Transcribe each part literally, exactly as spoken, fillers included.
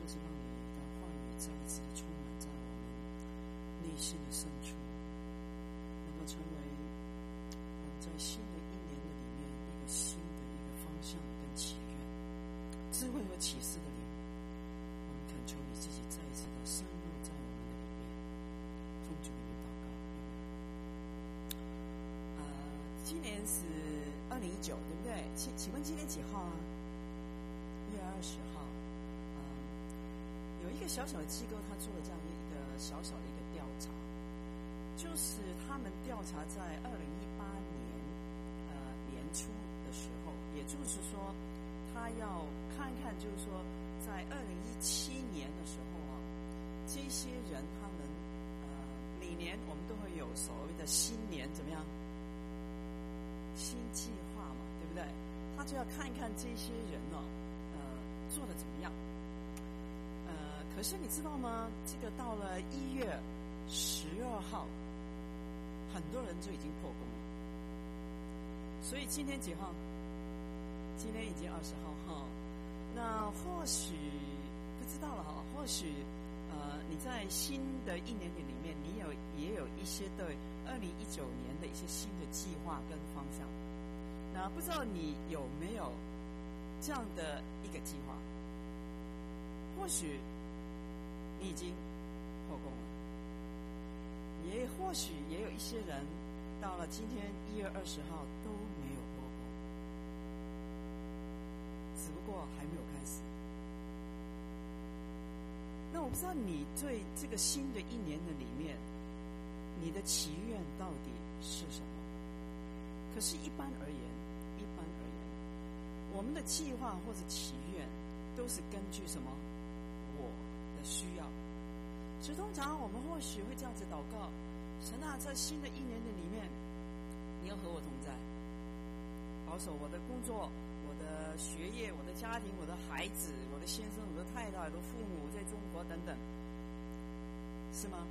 就是让你的话语再一次的充满在我们内心的深处，能够成为我们在新的一年的里面一个新的一个方向跟祈愿，智慧和启示的灵，我们恳求你自己再一次的深入在我们的里面，奉主名祷告。呃，今年是二零一九，对不对？请请问今年几号啊？月二十号。嗯，有一个小小的机构，他做了这样一个小小的一个调查，就是他们调查在二零一八年呃年初的时候，也就是说，他要看看，就是说，在二零一七年的时候啊，这些人他们呃每年我们都会有所谓的新年怎么样？新计划嘛，对不对？他就要看一看这些人呢、呃，做得怎么样。呃，可是你知道吗？这个到了一月十二号，很多人就已经破功了。所以今天几号？今天已经二十号哈。那或许不知道了哈，或许呃你在新的一年里面，你有也有一些对二零一九年的一些新的计划跟方向。那不知道你有没有这样的一个计划？或许你已经破功了，也或许也有一些人到了今天一月二十号都没有破功，只不过还没有开始。那我不知道你对这个新的一年的里面，你的祈愿到底是什么？可是一般而言，一般而言，我们的计划或者祈愿都是根据什么？我的需要。所以通常我们或许会这样子祷告：神啊，在新的一年的里面，你要和我同在，保守我的工作、我的学业、我的家庭、我的孩子、我的先生、我的太太、我的父母，在中国等等，是吗？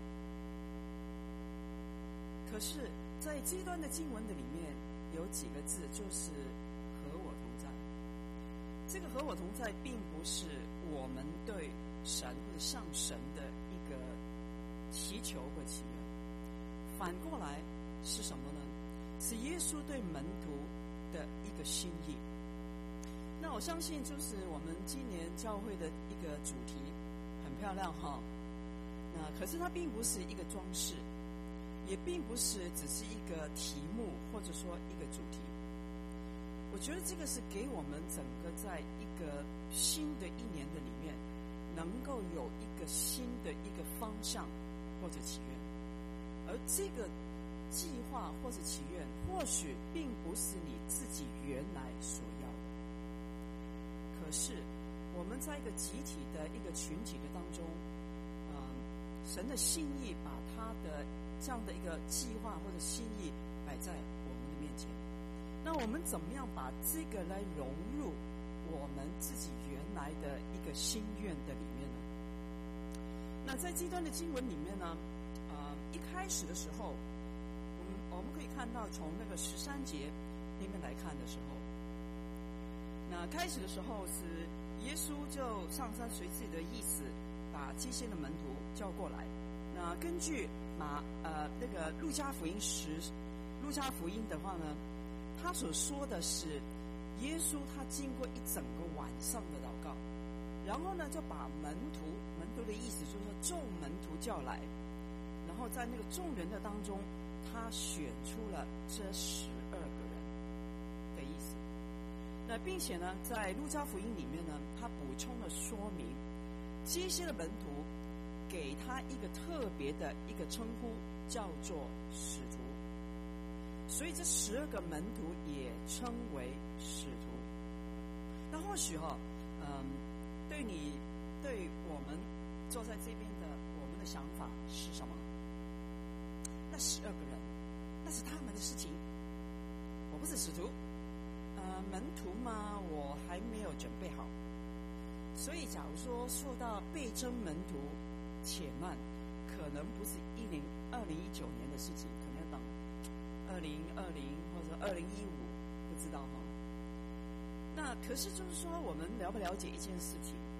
可是在这段的经文的里面有几个字，就是和我同在。这个和我同在并不是我们对神或者向神的一个祈求或祈愿，反过来是什么呢？是耶稣对门徒的一个心意。那我相信就是我们今年教会的一个主题很漂亮哈。那可是它并不是一个装饰，也并不是只是一个题目或者说一个主题。我觉得这个是给我们整个在一个新的一年的里面，能够有一个新的一个方向或者祈愿。而这个计划或者祈愿，或许并不是你自己原来所要的。可是我们在一个集体的一个群体的当中，嗯，神的心意把他的这样的一个计划或者心意摆在我们的面前，那我们怎么样把这个来融入我们自己原来的一个心愿的里面呢？那在这段的经文里面呢，呃，一开始的时候，我们我们可以看到从那个十三节里面来看的时候，那开始的时候是耶稣就上山随自己的意思，把这些的门徒叫过来。那根据马呃那个路加福音十路加福音的话呢，他所说的是耶稣他经过一整个晚上的祷告，然后呢就把门徒门徒的意思就是说众门徒叫来，然后在那个众人的当中，他选出了这十二个人的意思。那并且呢，在路加福音里面呢，他补充了说明，这些的门徒给他一个特别的一个称呼，叫做使徒。所以这十二个门徒也称为使徒。那或许哈、哦，嗯，对你对我们坐在这边的我们的想法是什么？那十二个人，那是他们的事情，我不是使徒。呃，门徒嘛，我还没有准备好。所以假如说说到倍增门徒，且慢，可能不是一零二零一九年的事情，可能要等二零二零或者二零一五，不知道哈。那可是就是说，我们了不了解一件事情？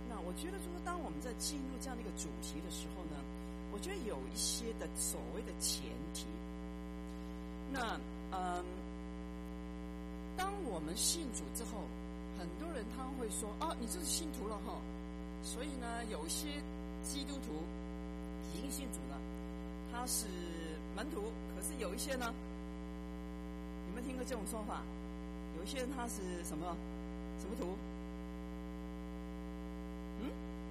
那我觉得就是当我们在进入这样的一个主题的时候呢，我觉得有一些的所谓的前提。那嗯，当我们信主之后，很多人他会说：“哦，你这是信徒了哈。”所以呢，有些基督徒已经信主了，他是门徒，可是有一些呢，有没有听过这种说法？有一些人他是什么什么徒？嗯，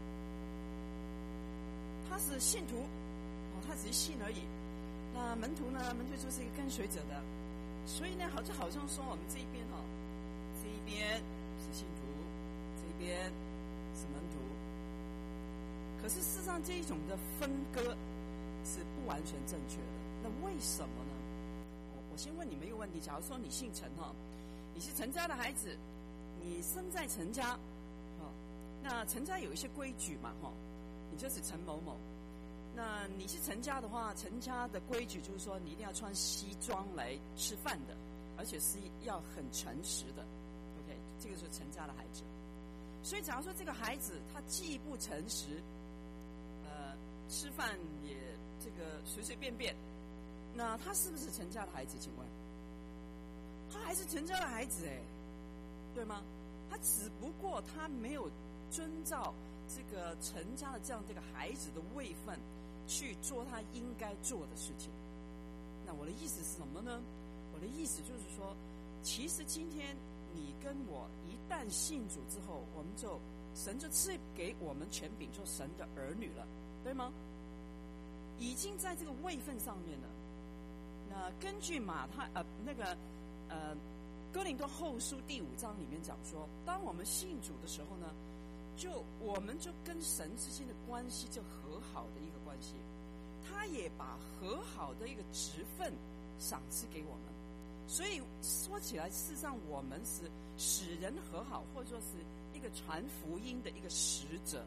他是信徒，哦，他只是信而已。那门徒呢？门徒就是一个跟随者的，所以呢，好就好像说我们这一边哈、哦，这一边是信徒，这一边是门徒。可是事实上，这一种的分割是不完全正确的。那为什么呢？我我先问你们一个问题：假如说你姓陈哈，你是陈家的孩子，你生在陈家，哦，那陈家有一些规矩嘛，哈，你就是陈某某。那你是陈家的话，陈家的规矩就是说，你一定要穿西装来吃饭的，而且是要很诚实的。OK， 这个是陈家的孩子。所以，假如说这个孩子他既不诚实，呃，吃饭也这个随随便便，那他是不是陈家的孩子？请问，他还是陈家的孩子哎，对吗？他只不过他没有遵照这个陈家的这样这个孩子的位分去做他应该做的事情。那我的意思是什么呢？我的意思就是说，其实今天你跟我一旦信主之后，我们就神就赐给我们权柄做神的儿女了，对吗？已经在这个位分上面了。那根据马太呃那个呃哥林多后书第五章里面讲说，当我们信主的时候呢，就我们就跟神之间的关系就和好的一个关系，他也把和好的一个职分赏赐给我们。所以说起来，事实上我们是使人和好，或者说是一个传福音的一个使者。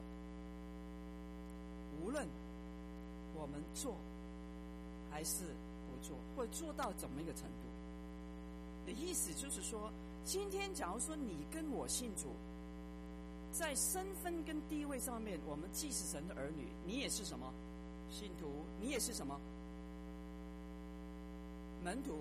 无论我们做还是不做，或者做到怎么一个程度的意思，就是说，今天假如说你跟我信主，在身份跟地位上面，我们既是神的儿女，你也是什么信徒，你也是什么门徒。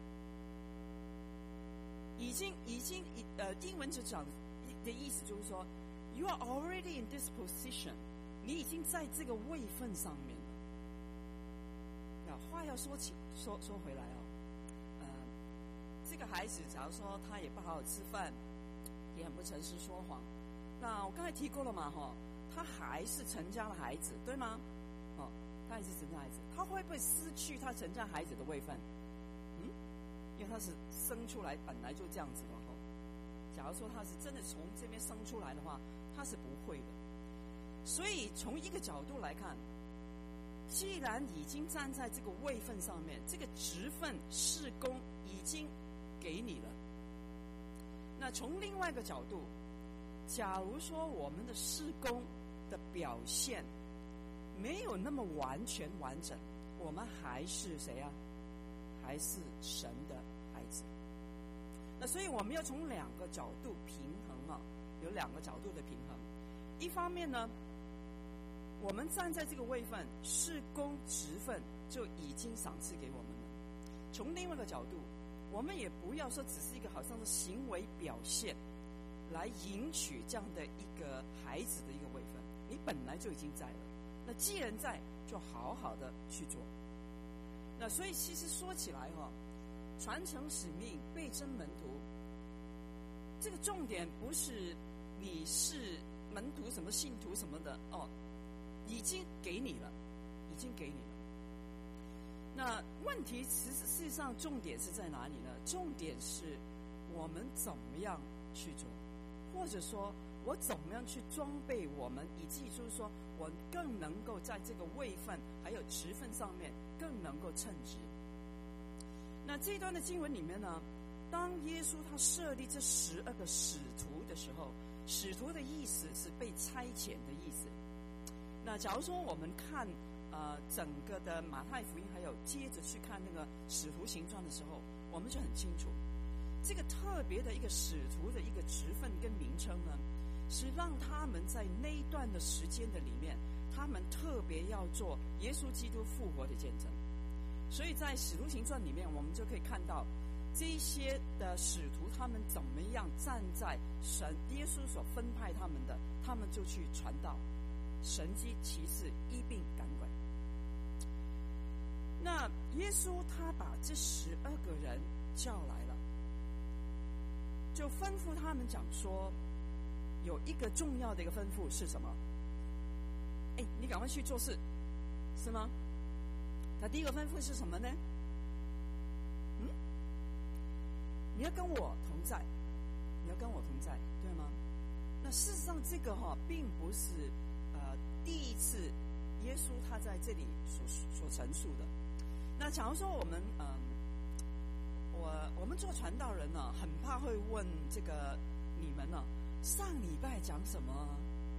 已经已经呃，英文就讲的意思就是说 ，you are already in this position， 你已经在这个位分上面了。那话要说起说说回来哦，呃，这个孩子假如说他也不好好吃饭，也很不诚实说谎。那我刚才提过了嘛，哈，他还是陈家的孩子，对吗？哦，他还是陈家孩子，他会不会失去他陈家孩子的位分？嗯，因为他是生出来本来就这样子的哈。假如说他是真的从这边生出来的话，他是不会的。所以从一个角度来看，既然已经站在这个位分上面，这个职分事工已经给你了，那从另外一个角度，假如说我们的事工的表现没有那么完全完整，我们还是谁啊？还是神的孩子。那所以我们要从两个角度平衡啊，有两个角度的平衡。一方面呢，我们站在这个位分，事工职分就已经赏赐给我们了。从另外一个角度，我们也不要说只是一个好像是行为表现来赢取这样的一个孩子的一个位分，你本来就已经在了。那既然在，就好好的去做。那所以其实说起来哈、哦，传承使命、倍增门徒，这个重点不是你是门徒什么信徒什么的哦，已经给你了，已经给你了。那问题其实事实上重点是在哪里呢？重点是我们怎么样去做，或者说我怎么样去装备我们，以及就是说我更能够在这个位分还有职分上面更能够称职。那这一段的经文里面呢，当耶稣他设立这十二个使徒的时候，使徒的意思是被差遣的意思。那假如说我们看呃整个的马太福音，还有接着去看那个使徒行传的时候，我们就很清楚，这个特别的一个使徒的一个职分跟名称呢， 是让他们在那一段的时间的里面，他们特别要做耶稣基督复活的见证。所以在使徒行传里面，我们就可以看到这些的使徒他们怎么样站在神耶稣所分派他们的，他们就去传道，神迹奇事，医病赶鬼。那耶稣他把这十二个人叫来了，就吩咐他们讲说，有一个重要的一个吩咐是什么？哎，你赶快去做事，是吗？他第一个吩咐是什么呢？嗯，你要跟我同在，你要跟我同在，对吗？那事实上，这个哈、哦、并不是呃第一次耶稣他在这里所所陈述的。那假如说我们嗯、呃，我我们做传道人呢、啊，很怕会问这个你们呢、啊，上礼拜讲什么？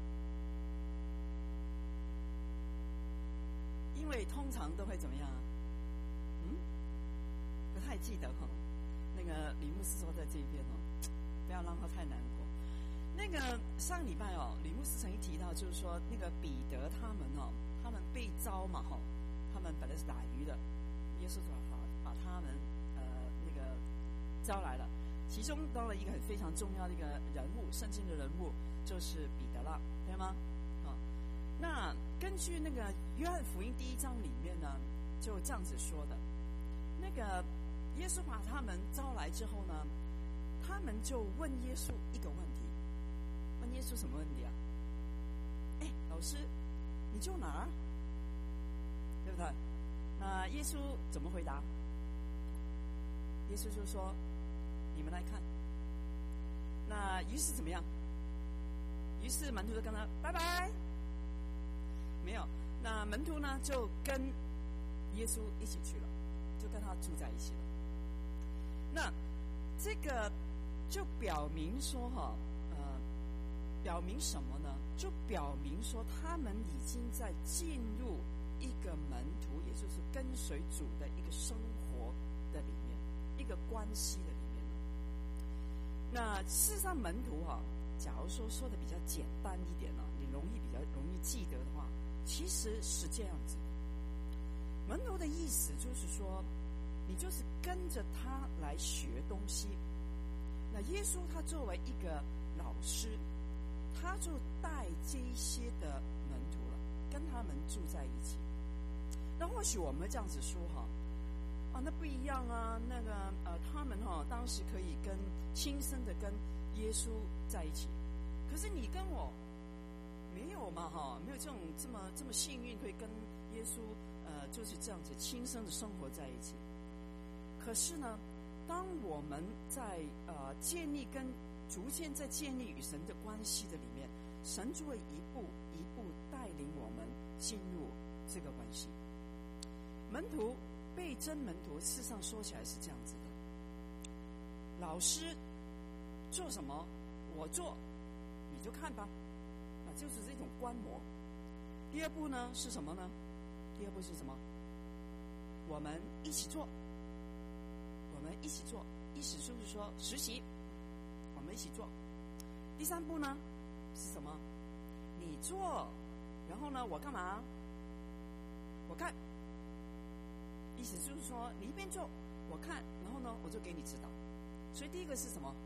因为通常都会怎么样？嗯，不太记得哈。那个李牧师说在这边哦，不要让他太难过。那个上礼拜哦，李牧师曾经提到，就是说那个彼得他们哦，他们被招嘛哈，他们本来是打鱼的，耶稣把把他们呃那个招来了，其中当了一个很非常重要的一个人物，圣经的人物就是彼得了，对吗？啊，那根据那个约翰福音第一章里面呢，就这样子说的，那个耶稣把他们招来之后呢，他们就问耶稣一个问题，问耶稣什么问题啊？哎，老师，你住哪儿？对不对？那耶稣怎么回答？耶稣就说：“你们来看。”那于是怎么样？于是门徒就跟他拜拜。没有，那门徒呢就跟耶稣一起去了，就跟他住在一起了。那这个就表明说哈，呃，表明什么呢？就表明说他们已经在进入一个门徒，也就是跟随主的一个生活的里面，一个关系的里面。那事实上门徒哈、啊，假如说说的比较简单一点呢、啊，你容易比较容易记得的话，其实是这样子。门徒的意思就是说，你就是跟着他来学东西。那耶稣他作为一个老师，他就带这一些的门徒了，跟他们住在一起。那或许我们这样子说哈，啊，那不一样啊，那个呃，他们哈、哦、当时可以跟亲身的跟耶稣在一起，可是你跟我没有嘛哈，没有这种这么这么幸运可以跟耶稣呃就是这样子亲身的生活在一起。可是呢，当我们在呃建立跟逐渐在建立与神的关系的里面，神就会一步一步带领我们进入这个关系。门徒被真门徒，事实上说起来是这样子的：老师做什么，我做，你就看吧，啊，就是这种观摩。第二步呢是什么呢？第二步是什么？我们一起做，我们一起做，意思就是说实习，我们一起做。第三步呢是什么？你做，然后呢我干嘛？我看。意思就是说，你一边做，我看，然后呢，我就给你指导。所以第一个是什么？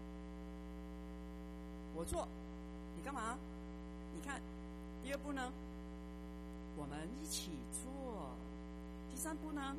我做，你干嘛？你看。第二步呢，我们一起做。第三步呢，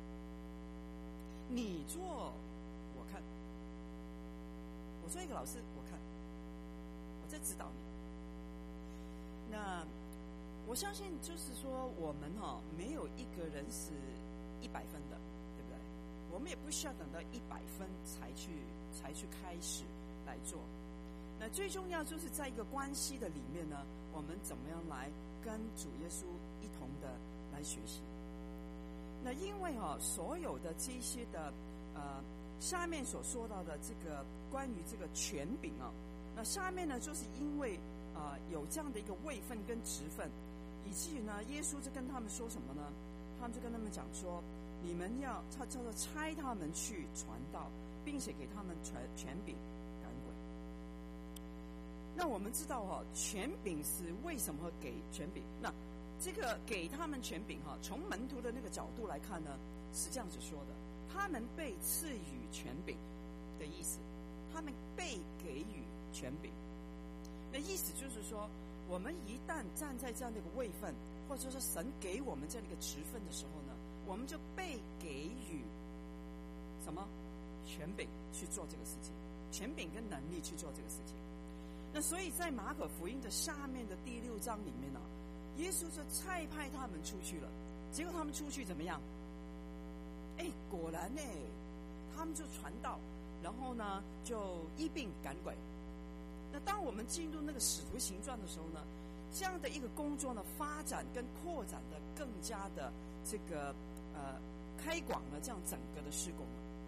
你做，我看。我做一个老师，我看，我在指导你。那我相信，就是说，我们哈、哦、没有一个人是一百分的，对不对？我们也不需要等到一百分才去才去开始来做。那最重要就是在一个关系的里面呢，我们怎么样来跟主耶稣一同的来学习？那因为哈、哦，所有的这些的呃下面所说到的这个关于这个权柄啊、哦，那下面呢就是因为啊、呃、有这样的一个位分跟职分，以至于呢耶稣就跟他们说什么呢？他们就跟他们讲说，你们要他叫做差他们去传道，并且给他们权权柄赶鬼。 那我们知道哈、哦，权柄是为什么会给权柄？那这个给他们权柄哈、哦，从门徒的那个角度来看呢，是这样子说的：他们被赐予权柄的意思，他们被给予权柄。那意思就是说，我们一旦站在这样的一个位分，或者说神给我们这样的一个职分的时候呢，我们就被给予什么权柄去做这个事情，权柄跟能力去做这个事情。那所以在马可福音的下面的第六章里面呢、啊，耶稣就差派他们出去了。结果他们出去怎么样？哎，果然呢，他们就传道，然后呢就医病赶鬼。那当我们进入那个使徒行传的时候呢，这样的一个工作呢，发展跟扩展的更加的这个呃开广了这样整个的事工。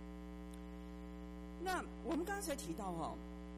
那我们刚才提到哈、哦，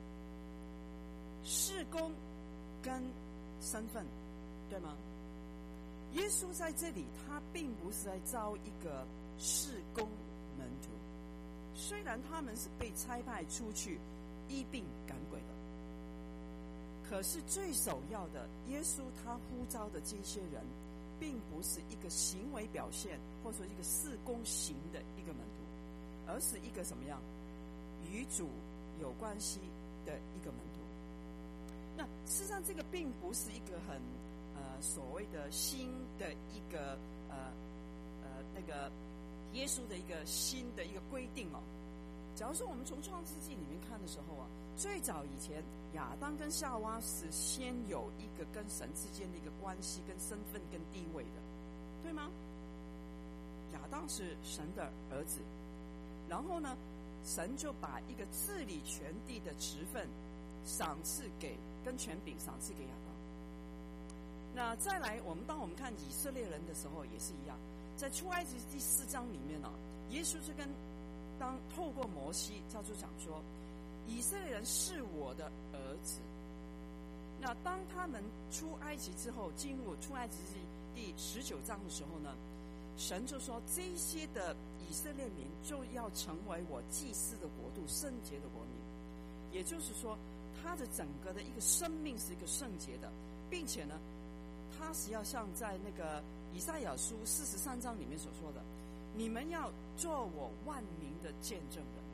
事工跟身份，对吗？耶稣在这里，他并不是在招一个事工门徒，虽然他们是被差派出去医病赶鬼的，可是最首要的，耶稣他呼召的这些人，并不是一个行为表现，或者说一个事工型的一个门徒，而是一个什么样与主有关系的一个门徒。那事实上，这个并不是一个很呃所谓的新的一个呃呃那个耶稣的一个新的一个规定哦。假如说我们从创世纪里面看的时候啊，最早以前亚当跟夏娃是先有一个跟神之间的一个关系、跟身份、跟地位的，对吗？亚当是神的儿子，然后呢，神就把一个治理全地的职分赏赐给跟权柄赏赐给亚当。那再来，我们当我们看以色列人的时候也是一样，在出埃及第四章里面呢、啊，耶稣是跟当透过摩西，他就讲说，以色列人是我的儿子。那当他们出埃及之后，进入出埃及第十九章的时候呢，神就说这些的以色列民就要成为我祭祀的国度，圣洁的国民。也就是说，他的整个的一个生命是一个圣洁的，并且呢，他是要像在那个以赛亚书四十三章里面所说的，你们要做我万民的见证人。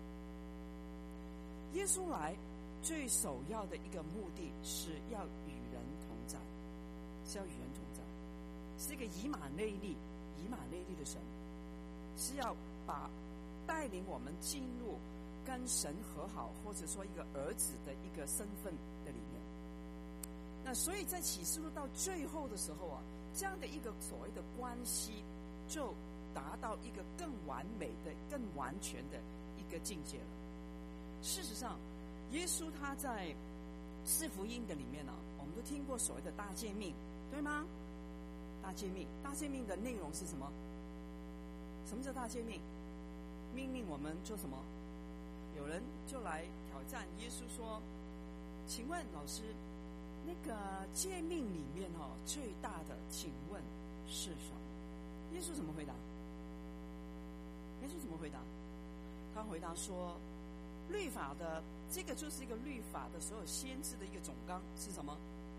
耶稣来最首要的一个目的是要与人同在，是要与人同在，是一个以马内利以马内利的神，是要把带领我们进入跟神和好，或者说一个儿子的一个身份的里面。那所以在启示录到最后的时候啊，这样的一个所谓的关系就达到一个更完美的、更完全的一个境界了。事实上，耶稣他在四福音的里面呢、啊，我们都听过所谓的大诫命，对吗？大诫命，大诫命的内容是什么？什么叫大诫命？命令我们做什么？有人就来挑战耶稣说：“请问老师，那个诫命里面哈、哦、最大的，请问是什么？”耶稣怎么回答？耶稣怎么回答？他回答说：“律法的这个就是一个律法的所有先知的一个总纲是什么？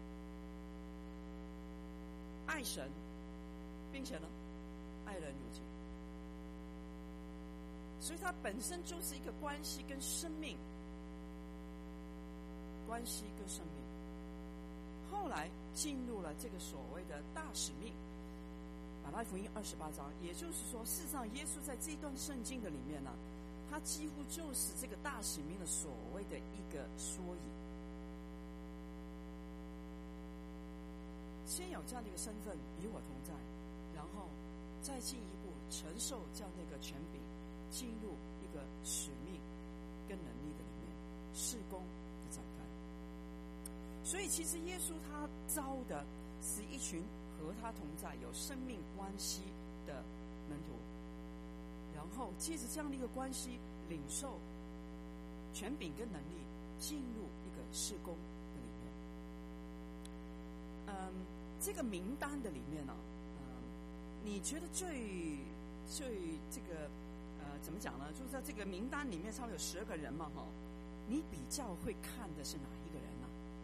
爱神，并且呢，爱人如己。所以它本身就是一个关系跟生命，关系跟生命。后来进入了这个所谓的大使命，马太福音二十八章，也就是说，事实上耶稣在这段圣经的里面呢，他几乎就是这个大使命的所谓的一个缩影。先有这样的一个身份与我同在，然后再进一步承受这样的一个权柄，进入一个使命跟能力的里面，事工的展开。所以其实耶稣他招的是一群和他同在有生命关系的门徒，然后借着这样的一个关系，领受权柄跟能力，进入一个事工的里面。嗯，这个名单的里面呢、啊，嗯，你觉得最最这个呃怎么讲呢？就是在这个名单里面，差不多有十二个人嘛，哈，你比较会看的是哪一个人呢、啊？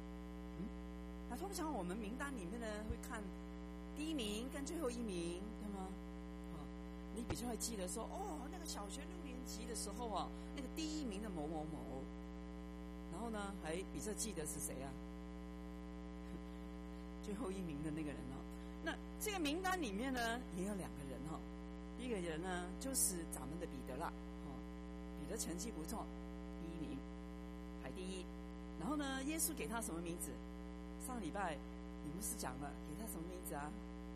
通常我们名单里面呢会看第一名跟最后一名，对吗？啊，你比较会记得说，哦，那个小学六年级的时候啊，那个第一名的某某某，然后呢还比较记得是谁啊？最后一名的那个人哦。那这个名单里面呢也有两个人哈、哦，一个人呢就是咱们的彼得啦，哦，彼得成绩不错，第一名，排第一。然后呢，耶稣给他什么名字？上礼拜你们是讲了，给他什么名字啊？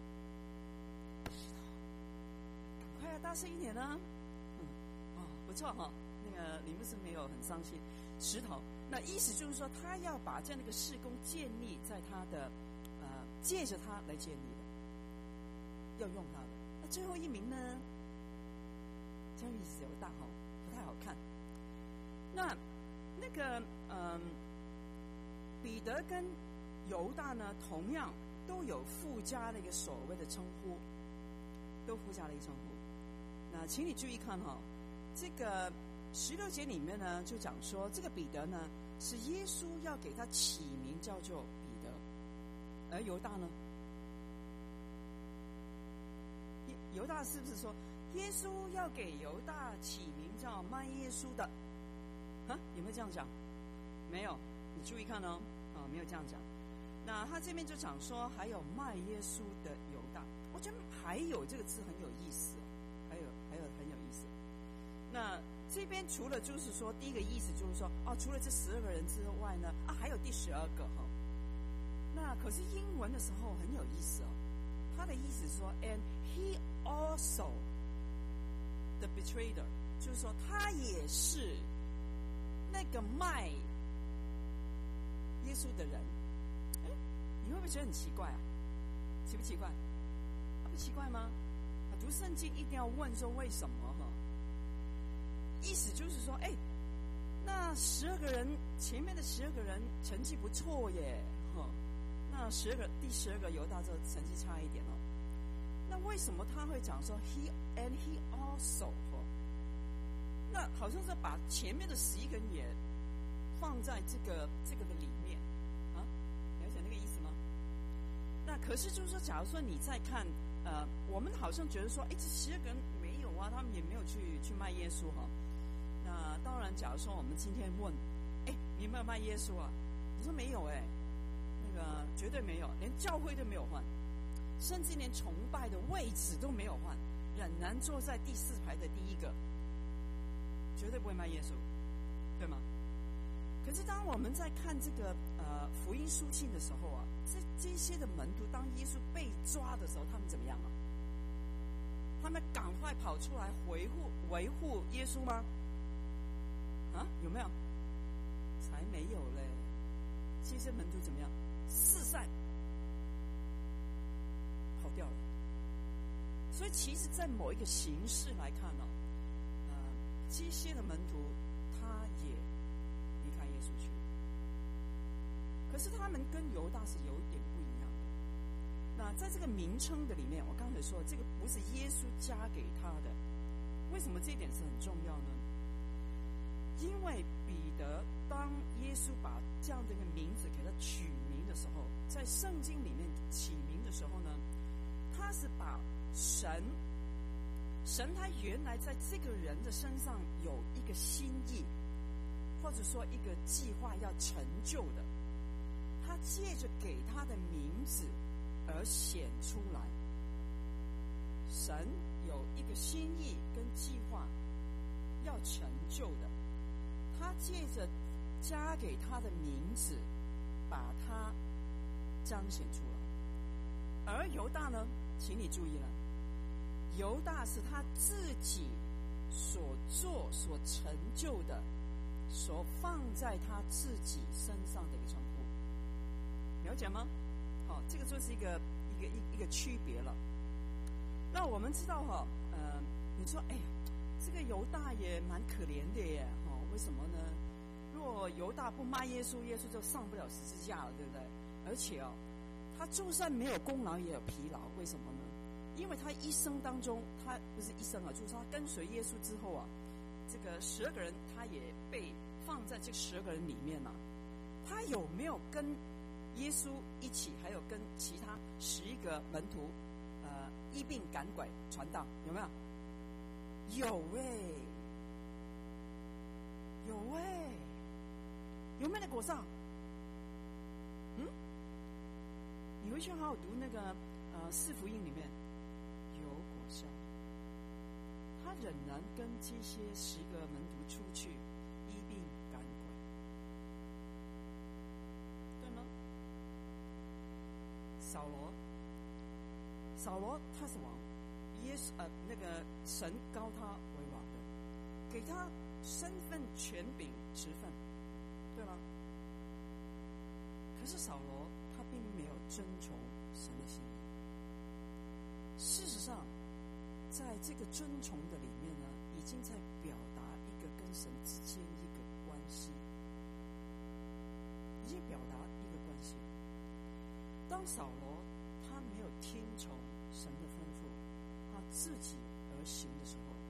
赶快啊，大声一点呢！嗯，哦，不错哈、哦。那个你们是没有很伤心，石头。那意思就是说，他要把这样的一个事工建立在他的呃，借着他来建立的，要用他的。那最后一名呢？这样意思有大哈，不太好看。那那个嗯。彼得跟犹大呢，同样都有附加的一个所谓的称呼，都附加了一个称呼。那请你注意看哈、哦，这个十六节里面呢，就讲说这个彼得呢，是耶稣要给他起名叫做彼得，而犹大呢，犹大是不是说耶稣要给犹大起名叫卖耶稣的？啊，有没有这样讲？没有。你注意看哦，啊、哦，没有这样讲。那他这边就讲说，还有卖耶稣的犹大。我觉得还有这个字很有意思，还有还有很有意思。那这边除了就是说，第一个意思就是说，哦，除了这十二个人之外呢，啊，还有第十二个哈、哦。那可是英文的时候很有意思哦，他的意思是说 ，and he also the betrayer， 就是说他也是那个卖耶稣的人。哎，你会不会觉得很奇怪啊？奇不奇怪？啊、不奇怪吗？啊，读圣经一定要问说为什么哈？意思就是说，哎，那十二个人前面的十二个人成绩不错耶，哈，那十二个第十二个犹大就成绩差一点哦。那为什么他会讲说 he and he also 哈？那好像是把前面的十一个人也放在这个这个的里面啊，了解那个意思吗？那可是就是说，假如说你在看呃，我们好像觉得说，哎，这十二个人没有啊，他们也没有去去卖耶稣哈。那当然，假如说我们今天问，哎，你有没有卖耶稣啊？我说没有哎，那个绝对没有，连教会都没有换，甚至连崇拜的位置都没有换，仍然坐在第四排的第一个，绝对不会卖耶稣，对吗？可是当我们在看这个呃福音书信的时候啊，这这些的门徒，当耶稣被抓的时候，他们怎么样啊？他们赶快跑出来维护维护耶稣吗？啊，有没有？才没有嘞！这些门徒怎么样？四散跑掉了。所以其实，在某一个形式来看呢、哦，呃，这些的门徒他也离开耶稣去。可是他们跟犹大是有点不一样的。那在这个名称的里面，我刚才说这个不是耶稣加给他的，为什么这一点是很重要呢？因为彼得当耶稣把这样的一个名字给他取名的时候，在圣经里面起名的时候呢，他是把神神他原来在这个人的身上有一个心意，或者说一个计划要成就的，他借着给他的名字而显出来。神有一个心意跟计划要成就的，他借着加给他的名字把它彰显出来。而犹大呢，请你注意了，犹大是他自己所做所成就的，所放在他自己身上的一个称呼，了解吗？好，这个就是一个一个一一个区别了。那我们知道哈，呃，你说，哎呀，这个犹大也蛮可怜的耶，哈、哦，为什么呢？如果犹大不卖耶稣，耶稣就上不了十字架了，对不对？而且哦，他就算没有功劳，也有疲劳，为什么呢？因为他一生当中，他不是一生啊，就是他跟随耶稣之后啊，这个十二个人，他也被放在这十二个人里面嘛、啊。他有没有跟耶稣一起，还有跟其他十一个门徒，呃，医病赶鬼传道，有没有？有哎、欸，有哎、欸，有没有那果效？嗯，你回去好好读那个呃四福音里面有果效，他仍然跟这些十个门徒出去医病赶鬼，对吗？扫罗，扫罗他是王，耶稣呃那个神膏他为王的，给他身份、权柄、职分，对吗？可是扫罗他并没有遵从神的心意。事实上，在这个遵从的里面呢，已经在表达一个跟神之间一个关系，已经表达一个关系。当扫罗他没有听从神的吩咐，他自己而行的时候，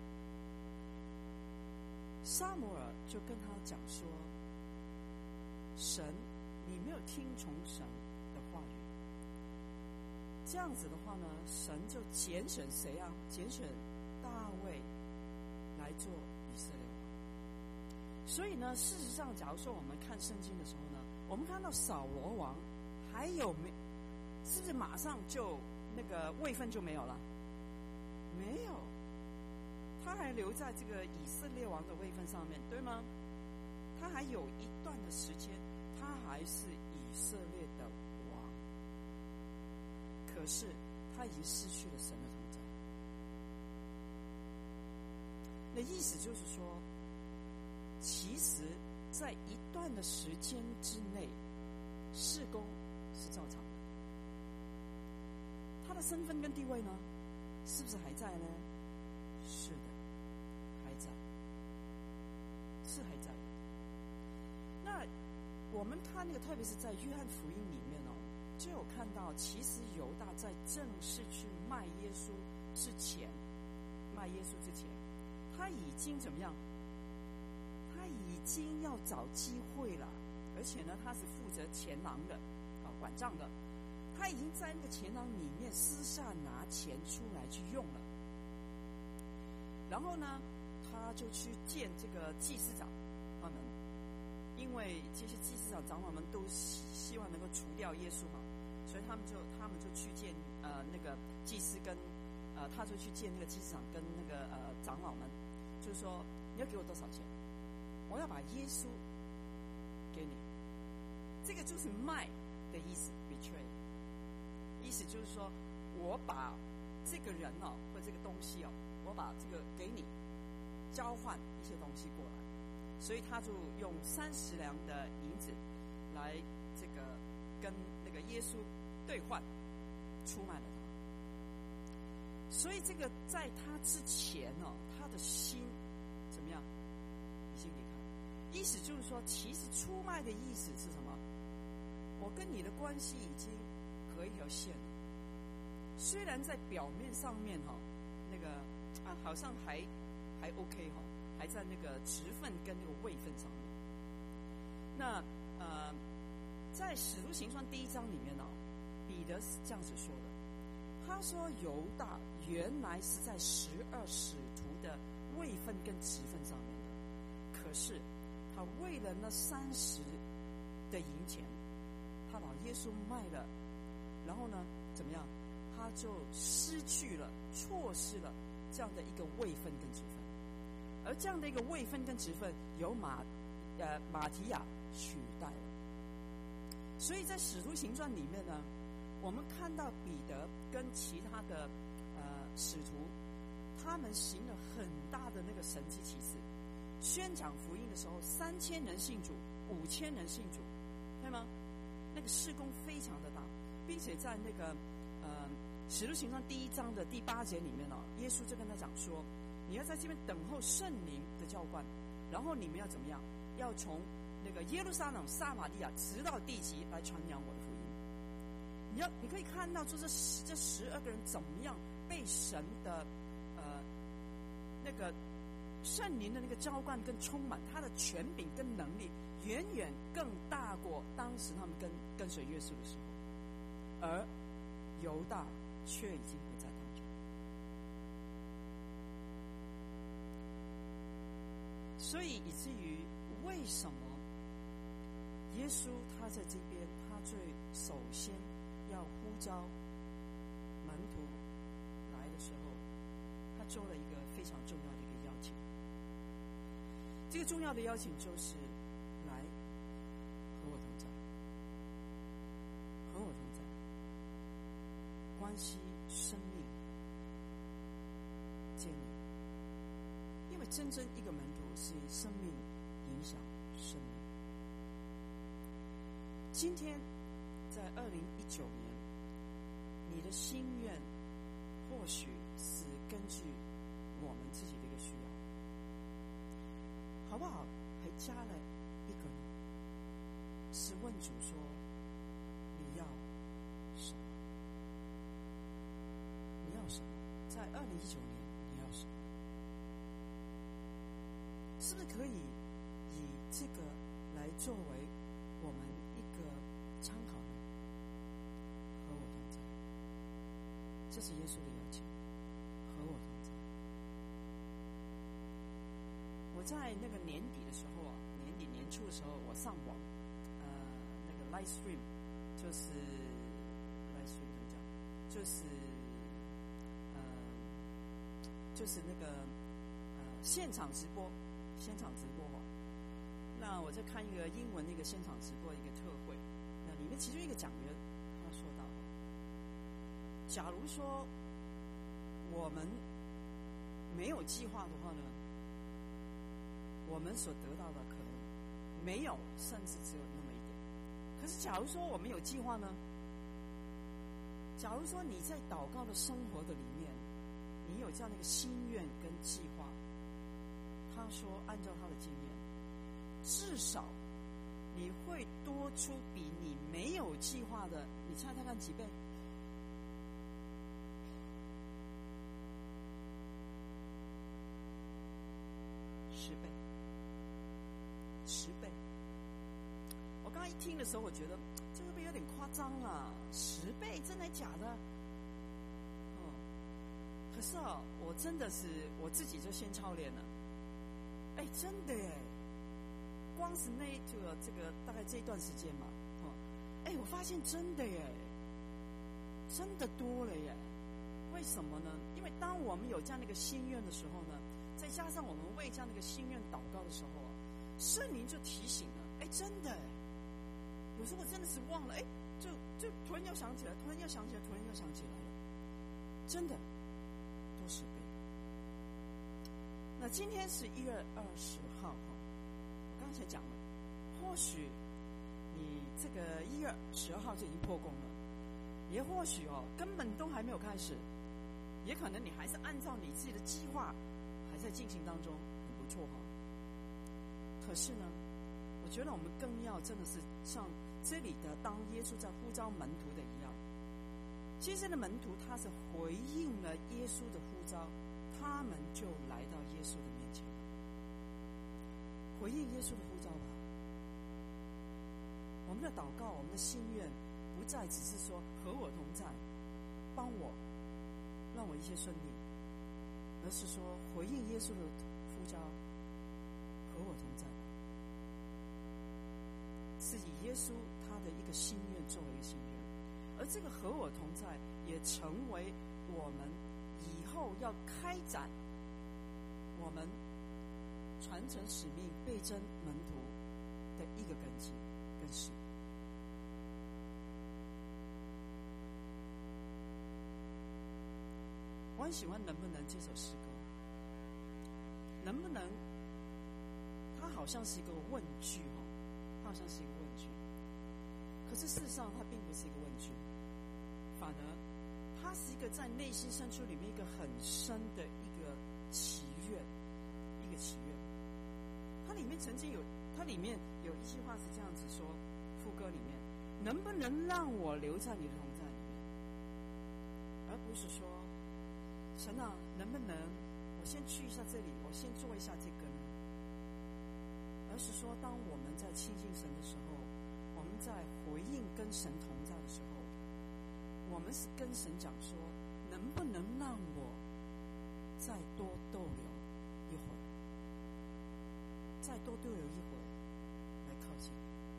撒母耳就跟他讲说：“神，你没有听从神的话语，这样子的话呢，神就拣选谁啊？拣选大卫来做以色列王。所以呢，事实上，假如说我们看圣经的时候呢，我们看到扫罗王还有没，是不是马上就那个位分就没有了？没有，他还留在这个以色列王的位分上面，对吗？他还有一段的时间，他还是以色列的王。可是他已经失去了神的同在。那意思就是说，其实在一段的时间之内，事工是照常的。他的身份跟地位呢，是不是还在呢？是的，还在，是还在的。那我们看那个，特别是在约翰福音里面哦，就有看到，其实犹大在正式去卖耶稣之前，卖耶稣之前，他已经怎么样？他已经要找机会了，而且呢，他是负责钱囊的，啊，管账的。他已经在那个钱囊里面私下拿钱出来去用了。然后呢，他就去见这个祭司长他们，因为这些祭司长长老们都希希望能够除掉耶稣嘛，所以他们就他们就去见呃那个祭司跟呃他就去见那个祭司长跟那个呃长老们，就是说你要给我多少钱，我要把耶稣给你。这个就是卖的意思 ，betray， 意思就是说我把这个人哦或这个东西哦。我把这个给你，交换一些东西过来，所以他就用三十两的银子来这个跟那个耶稣兑换，出卖了他。所以这个在他之前哦，他的心怎么样？已经离开。意思就是说，其实出卖的意思是什么？我跟你的关系已经隔一条线了，虽然在表面上面哈、哦，那个。啊，好像还还 OK 哈、哦，还在那个职分跟那个位分上面。那呃，在《使徒行传》第一章里面呢、哦，彼得是这样子说的，他说犹大原来是在十二使徒的位分跟职分上面的，可是他为了那三十的银钱，他把耶稣卖了，然后呢，怎么样？他就失去了，错失了。这样的一个位分跟职分，而这样的一个位分跟职分由马呃马提亚取代了。所以在使徒行传里面呢，我们看到彼得跟其他的呃使徒，他们行了很大的那个神迹奇事，宣讲福音的时候，三千人信主，五千人信主，对吗？那个事工非常的大，并且在那个呃。使徒行传第一章的第八节里面呢、哦，耶稣就跟他讲说：“你要在这边等候圣灵的浇灌，然后你们要怎么样？要从那个耶路撒冷、撒玛利亚直到地极来传扬我的福音。你要，你可以看到，就这十这十二个人怎么样被神的呃那个圣灵的那个浇灌跟充满，他的权柄跟能力远远更大过当时他们跟跟随耶稣的时候，而犹大却已经不在当中。所以以至于为什么耶稣他在这边，他最首先要呼召门徒来的时候，他做了一个非常重要的一个邀请。这个重要的邀请就是来和我同在，和我同在，关系生命建立。因为真正一个门徒是生命影响生命。今天在二零一九年，你的心愿或许是根据我们自己的一个需要，好不好？还加了一个呢，是问主说你要什么？你要什么？在二零一九年你要什么？是不是可以以这个来作为我们一个参考呢？和我同在，这是耶稣的邀请，和我同在。我在那个年底的时候啊，年底年初的时候，我上网，呃，那个 live stream 就是 live stream 怎么讲？就是呃，就是那个呃现场直播，现场直播嘛。那我在看一个英文的一个现场直播一个特会，那里面其中一个讲员他说到，假如说我们没有计划的话呢，我们所得到的可能没有，甚至只有那么一点。可是假如说我们有计划呢，假如说你在祷告的生活的里面，你有这样的一个心愿跟计划，他说按照他的经验，至少你会多出比你没有计划的，你猜猜看几倍？十倍，十倍。我刚刚一听的时候，我觉得这会不会有点夸张啊？十倍，真的假的？嗯，可是啊，我真的是我自己就先操练了。哎，真的耶！光是那这个这个大概这一段时间嘛，哦，哎，我发现真的耶，真的多了耶。为什么呢？因为当我们有这样的一个心愿的时候呢，再加上我们为这样的一个心愿祷告的时候啊，圣灵就提醒了，哎，真的，有时候我真的是忘了，哎，就就突然又想起来，突然又想起来，突然又想起来了，真的多十倍。那今天是一月二十号哈，我刚才讲了，或许你这个一月十二号就已经破功了，也或许哦根本都还没有开始，也可能你还是按照你自己的计划还在进行当中，很不错哈。可是呢，我觉得我们更要真的是像这里的当耶稣在呼召门徒的一样，这些的门徒他是回应了耶稣的呼召，他们就来到耶稣的面前，回应耶稣的呼召吧。我们的祷告，我们的心愿，不再只是说和我同在，帮我，让我一切顺利，而是说回应耶稣的呼召，和我同在吧。是以耶稣他的一个心愿作为一个心愿，而这个和我同在，也成为我们以后要开展我们传承使命、倍增门徒的一个根基跟使命。我很喜欢能不能这首诗歌，能不能它好像是一个问句哦，它好像是一个问句，可是事实上它并不是一个问句，反而它是一个在内心深处里面一个很深的一个祈愿，一个祈愿。它里面曾经有，它里面有一句话是这样子说，副歌里面，能不能让我留在你的同在里面，而不是说神啊，能不能我我先去一下这里，我先做一下这个呢？而是说，当我们在亲近神的时候，我们在回应跟神同在的时候，我们是跟神讲说，能不能让我再多逗留一会儿，再多逗留一会儿来靠近。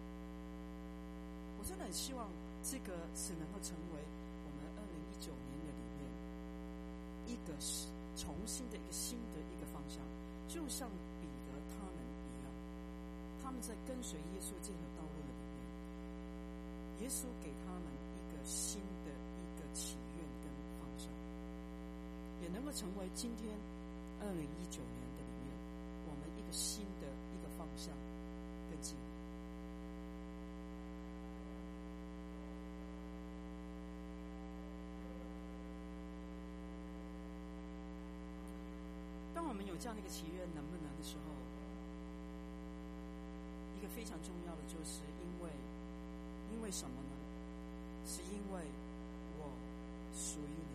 我真的很希望这个是能够成为我们二零一九年的里面一个重新的一个新的一个方向，就像彼得他们一样，他们在跟随耶稣这条道路的里面，耶稣给他们一个新的一个祈愿跟方向，也能够成为今天二零一九年的里面我们一个新的一个方向跟计划。当我们有这样的一个祈愿能不能的时候，一个非常重要的就是因为因为什么呢？是因为我属于你。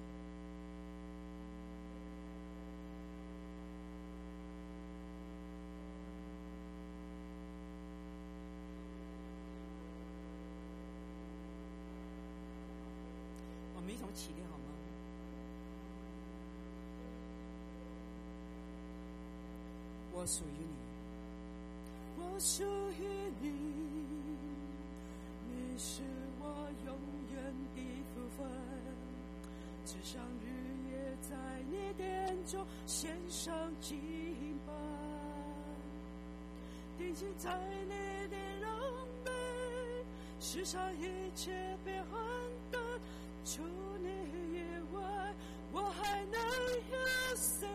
我们一同起立好吗？我属于你，我属于你，你是我永远的福分，只想日夜在你殿中献上敬拜，定睛在你的荣美，世上一切变幻的，除你以外，我还能有谁？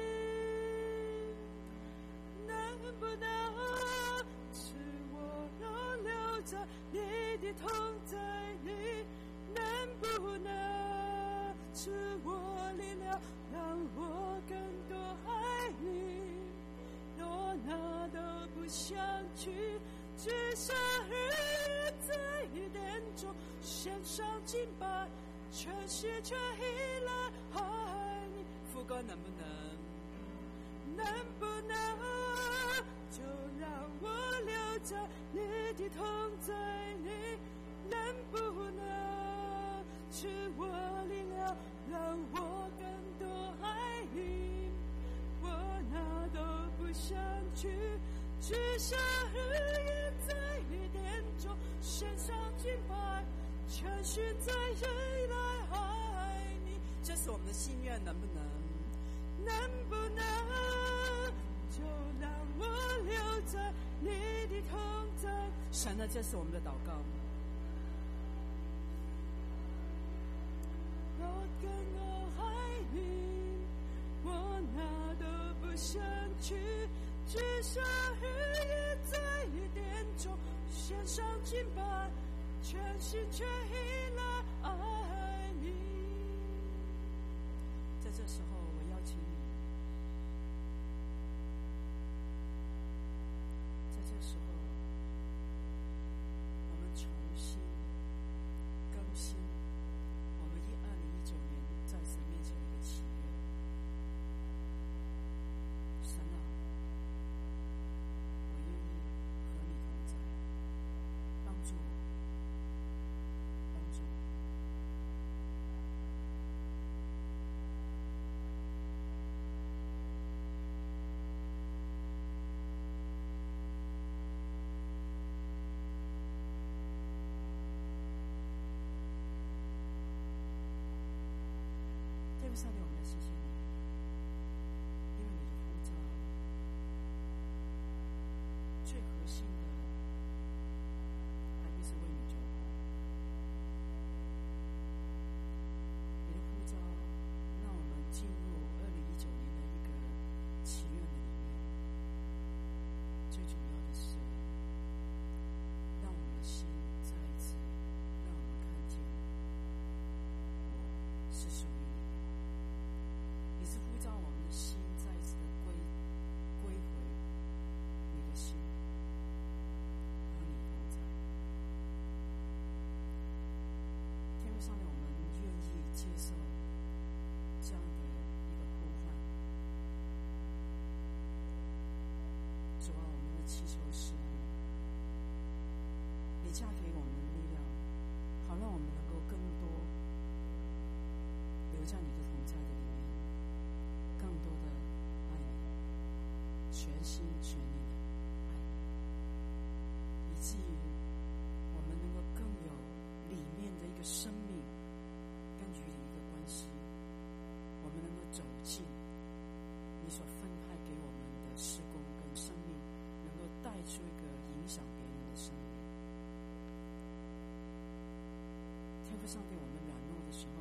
能不能使我能留在你的同在里？能不能使我力量让我更多爱你？若那都不想去，至少日夜在你殿中献上敬拜，全心全意来爱你。副歌能不能？能不能就让我留在你的同在里？能不能赐我力量让我更多爱你？我哪都不想去，只想日夜在你殿中献上敬拜，全心在意来爱你。这是我们的心愿，能不能？能不能就让我留在你的同在？神啊，这是我们的祷告。我更多爱你，我哪都不想去，只想日夜在你殿中献上敬拜，全心全意来爱你。在这时候，我邀请你，在这时候，我们重新更新我们以二零一九年在神面前的一个祈愿。神啊，我愿意和你同在，帮助我，帮助我。天父上帝，我们谢谢你，因为你的呼召最核心的还不是为你做好，你的呼召让我们进入二零一九年的一个祈愿的里面，最主要的是让我们的心再一次让我们看见我是属于你的，你是呼召我们的心再一次的归归回你的心，和你同在。天父上帝，我们愿意接受这样的一个呼唤， 祈求神，你加给我们力量，好让我们能够更多留在你的同在的里面，更多的爱你，全心全意的爱你，以至于我们能够更有里面的一个生命跟与你一个关系，我们能够走进你所分派给我们的事工跟生命，能够带出一个影响别人的生命。天父上帝，我们软弱的时候，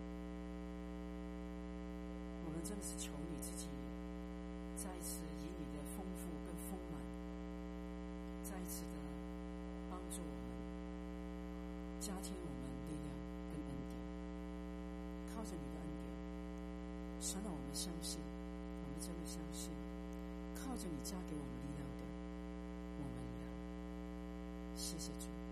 我们真的是求你自己再一次以你的丰富跟丰满，再一次的帮助我们，加添我们力量跟恩典。靠着你的恩典，神让我们相信，我们真的相信，靠着你加给我们力量的，我们要谢谢主。